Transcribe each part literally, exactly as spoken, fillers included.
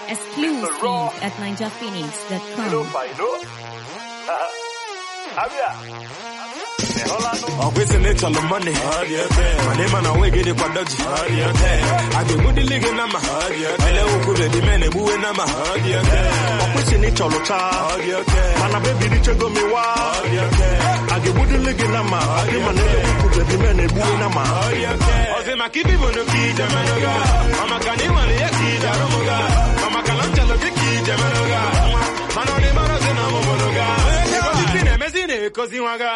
Exclusive at ninja phoenix dot com. Oh, we say nature the money. My name and I get it for dodgy. I get good living number. Hello, good the men who in number. Oh, we say nature the child. Man, a baby, the go me wild. I get good living number. I get my name who the men who in number. Oh, they make people no key, Jamaica. I'm a canny one, a key, Jaramoga. I'm a calancha, look at key, Jamaica. Man, on the maras and I'm a monoga. Cause you want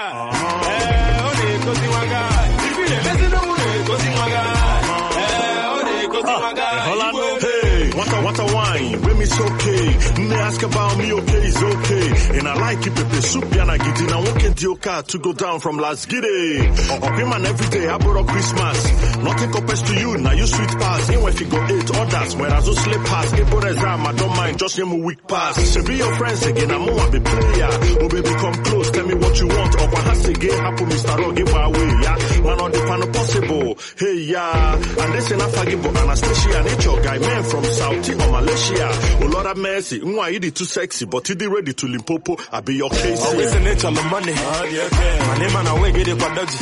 eh, only cause you want if you never see no one, cause you want eh, only cause you want hey, what a, what a wine, when it's okay, me ask about me, okay, it's okay, and I like it, pepe soup, yana gidi, na won't get your car to go down from last giddy, okay man, every day, I brought Christmas, nothing compares to you, now you sweet pass, even if you go eight others, whereas you slip pass, get both exam, I don't mind, just him a weak pass, so be your friends again, I'm more of a player, oh baby, come close, tell me what you want, or what has to get happen, Mister Rock, give away, yeah, man on the panel possible, hey, yeah, and this enough forgivable, Anastasia, nature guy, man from Saudi or Malaysia, oh Lord have mercy, why you too sexy, but you ready to Limpopo, I be your case, always in nature, the money, my name and I get it for dodgy,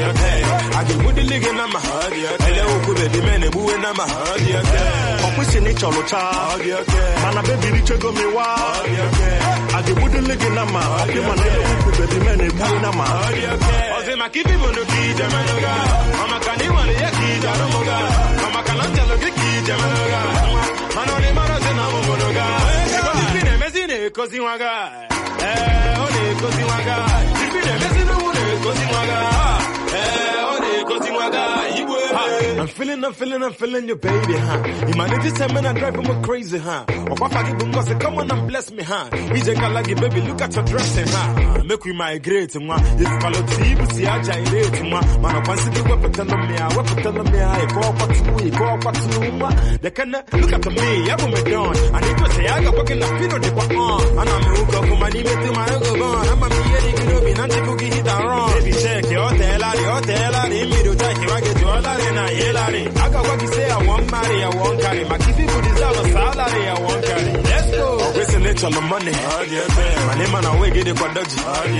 I get good living number, hello, good the men who in number, always in nature, the child, man, a baby, the go me wild, I get good living number, I get my name who the men who in number, oh, they make people no key, Jamaica, I'm a canny one, a key, Jaramoga, I'm a calancha, look at key, Jamaica, man, on the maras and I'm a monoga, if you never seen it, cause you want eh, only cause you want if you never seen no one, cause you want eh, only cause you want I'm feeling, I'm feeling, I'm feeling your baby, huh? Humanity tell me I drive him crazy, huh? Or what I give him say, come on and bless me, huh? We just got like a baby, look at your dressing, huh? Make we migrate, huh? If follow to see I gyrate, huh? Man, I want to be what telling me, what telling me, I go up to me, go up to me. They can look at me, I will be done. I need to say, I got fucking the feel of the on. And I'm hook up for my name to my go on. I'm a me, you know, be not to cookie hit and wrong. Baby, check your hotel, hotel, and in me to take you, I get you all that in a I got what you say, I won't marry, I won't carry. My key people deserve a salary, I won't carry. Let's go. Always in nature, the money. My name and I get it for dodgy.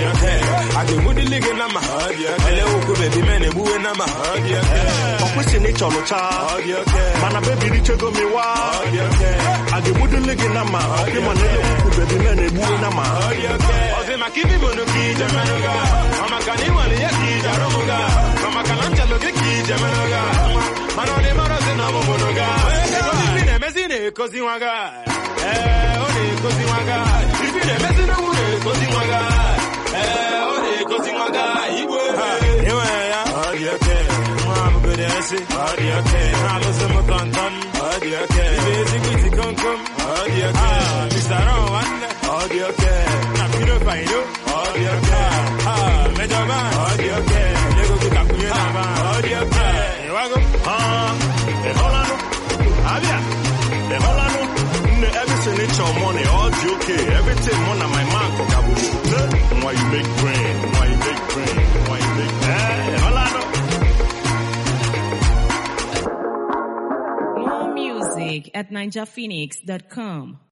I get good living number. Hello, good the men who in number. Always in nature, the child. Man, a baby, the go me wild. I get good living number. I get my name who the men who in number. I say, my key people no key, Jamaica. I'm a canny one, a key, Jaramoga. I'm a calancha, look at key, Jamaica. Man on the maras and I'm a monoga. If you never seen it, cause you want eh, only cause you want if you never seen it, cause you want eh, only cause you want you are, you okay. I'm good at it. Okay. I lose my content. Okay. Basically, come come. Okay. Mister Rowan. Okay. I'm going to find you. Okay. Ah, Major Man. Okay. You go to Capuana. Okay. You want to Ah, the Holland, Avia, the Holland, everything is your money, all okay, everything money, my man, Kokabu. Why you make brain, why you make brain, why you make, eh, Holland. More music at ninja phoenix dot com.